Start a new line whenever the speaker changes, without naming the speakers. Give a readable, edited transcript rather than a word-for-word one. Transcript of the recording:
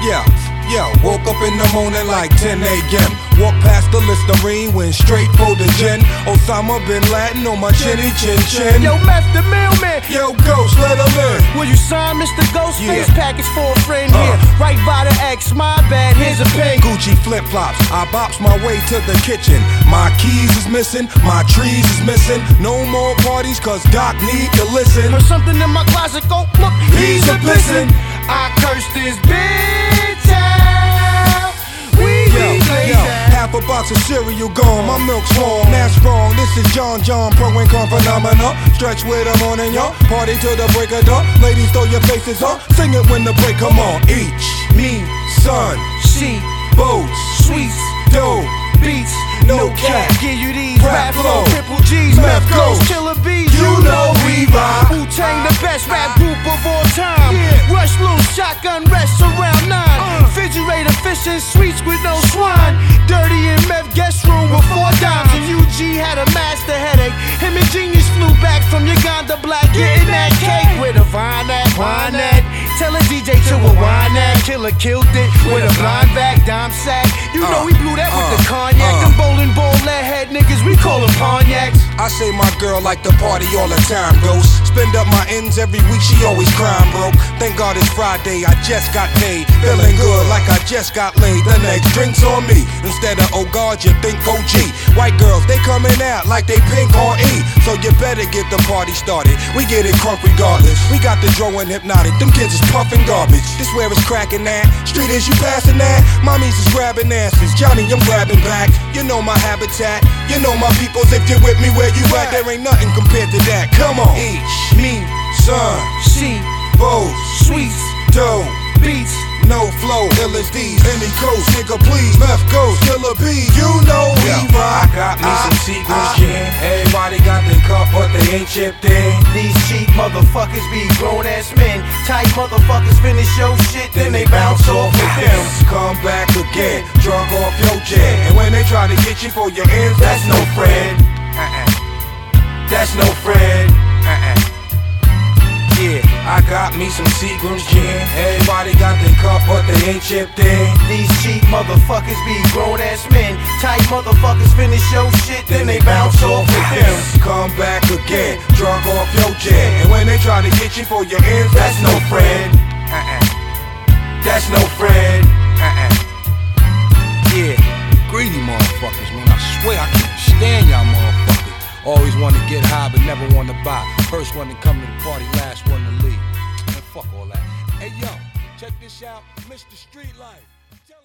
Yeah, woke up in the morning like 10 a.m. Walked past the Listerine, went straight for the gin. Osama bin Laden on my chinny chin chin.
Yo, Meth the mailman.
Yo, Ghost, let him in.
Will you sign Mr. Ghostface?
Yeah.
Package for a friend here. Right by the X, my bad, here's a pen.
Gucci flip-flops, I bops my way to the kitchen. My keys is missing, my trees is missing. No more parties cause Doc need to listen.
Heard something in my closet, go look,
He's a pissin'.
I curse this bitch out. We
half a box of cereal gone, my milk's warm, that's wrong. This is John Pro and Con Phenomena. Stretch with the morning, y'all. Party till the break of dawn. Ladies, throw your faces on. Sing it when the break come on. Each, me, son,
she,
boats,
sweets,
dope,
beats,
no cap.
Give you these
Rap
rap flow,
flow,
triple G's,
Meth
Meth Ghost,
Ghost.
Killer Bees.
You know we rock.
Wu-Tang, the best rap group of all time. Rush loose, shotgun rests around 9. Refrigerator, fish and sweets with no swine. Dirty and Meth guest room with 4 dimes. And UG had a master headache. Him and Genius flew back from Uganda Black, getting that cake with a vine at. Tell a DJ to rewind that. Killer killed it with a blind back, dime sack. You know we blew that with the cognac. Them bowling ball lead head niggas, we call them cognacs.
I say my girl like to party all the time, Ghost. Spend up my ends every week, she always crying broke. Thank God it's Friday, I just got paid. Feeling good like I just got laid. The next drink's on me. Instead of oh God, you think OG. White girls, they coming out like they pink on E. So you better get the party started. We get it crunk regardless. We got the dro and hypnotic. Them kids is puffing garbage. This where it's cracking at. Street is you passing that. Mommies is grabbing asses. Johnny, I'm grabbing back. You know my habitat. You know my peoples. If you're with me where you at, there ain't nothing compared to that. Come on. Each,
Me,
son,
she,
bows,
sweets,
dope,
beats.
no flow, ill as these. Any coast, nigga, please. Meth Ghost, Killer B, you know we rock.
I got me some Seagram's gin. Everybody got their cup, but they ain't chipped in.
These cheap motherfuckers be grown ass men. Tight motherfuckers finish your shit, then they bounce off with them.
Come back again, drunk off your jet. And when they try to get you for your ends,
That's no friend. That's no friend. Yeah, I got me some Seagram's gin. Everybody got their cup, but they ain't chipped in.
These cheap motherfuckers be grown ass men. Tight motherfuckers finish your shit, then they bounce off with them.
come back again, drunk off your jet. And when they try to get you for your ends,
That's no friend. That's no friend.
Yeah, greedy motherfuckers, man. I swear I can't stand y'all motherfuckers. Always want to get high, but never want to buy. First one to come to the party, last one to leave. Man, fuck all that. Hey, yo, check this out. Mr. Street Life.